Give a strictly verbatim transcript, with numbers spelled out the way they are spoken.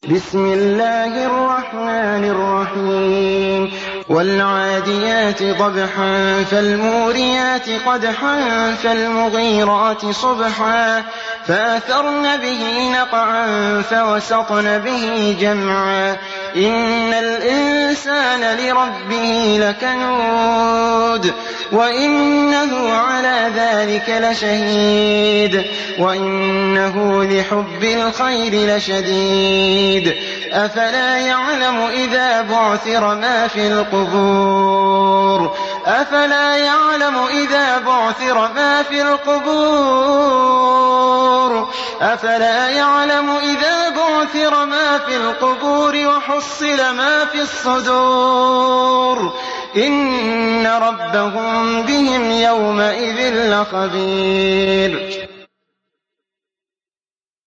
بسم الله الرحمن الرحيم والعاديات ضبحا فالموريات قدحا فالمغيرات صبحا فأثرن به نقعا فوسطن به جمعا إن الإنسان لربه لكنود وإنه على ذلك لشهيد وإنه لحب الخير لشديد أفلا يعلم إذا بعثر ما في القبور أفلا يعلم إذا بعثر ما في القبور أفلا يعلم إذا بعثر ما في القبور وحصل ما في الصدور إن ربهم بهم يومئذ لخبير.